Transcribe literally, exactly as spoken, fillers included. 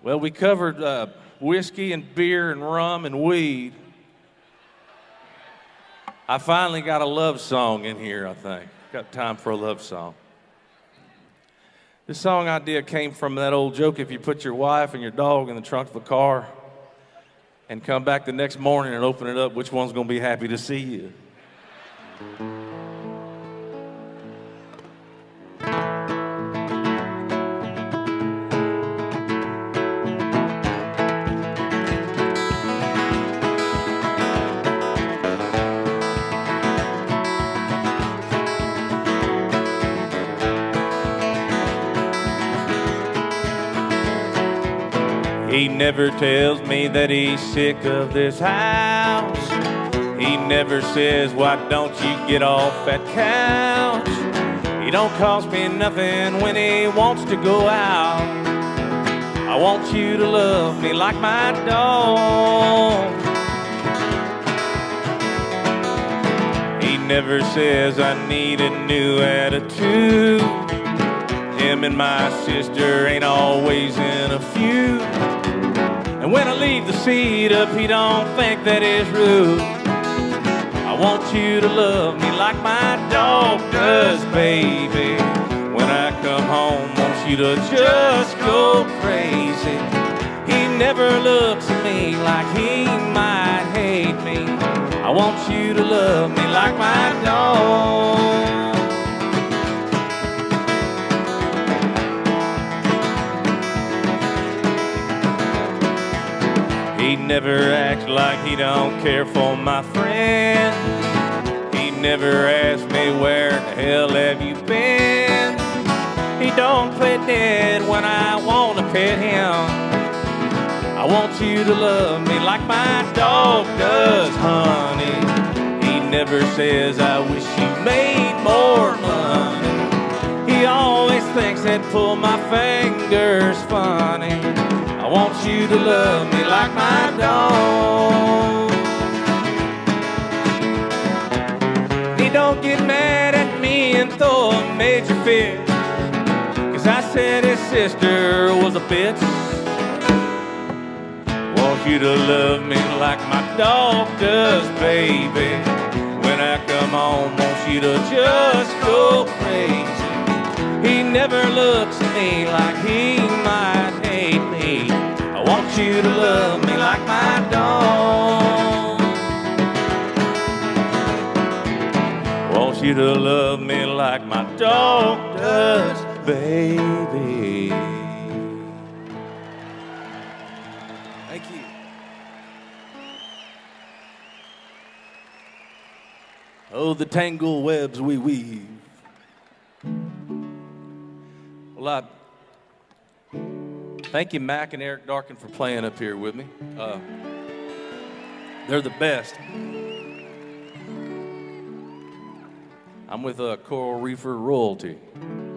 Well, we covered uh, whiskey and beer and rum and weed. I finally got a love song in here, I think. Got time for a love song. This song idea came from that old joke, if you put your wife and your dog in the trunk of a car and come back the next morning and open it up, which one's gonna be happy to see you? He never tells me that he's sick of this house. He never says, why don't you get off that couch? He don't cost me nothing when he wants to go out. I want you to love me like my dog. He never says I need a new attitude. Him and my sister ain't always in a feud. And when I leave the seat up, he don't think that is rude. I want you to love me like my dog does, baby. When I come home, want you to just go crazy. He never looks at me like he might hate me. I want you to love me like my dog. He never acts like he don't care for my friend. He never asks me where the hell have you been. He don't play dead when I want to pet him. I want you to love me like my dog does, honey. He never says I wish you made more money. He always thinks that pull my fingers funny. I want you to love me like my dog. He don't get mad at me and throw a major fit, 'cause I said his sister was a bitch. Want you to love me like my dog does, baby. When I come home, want you to just go crazy. He never looks at me like he might hate me. I want you to love me like my dog. Want you to love me like my dog does, baby. Thank you. Oh, the tangled webs we weave. Well, I thank you, Mac and Eric Darkin, for playing up here with me. Uh, they're the best. I'm with uh, Coral Reefer Royalty.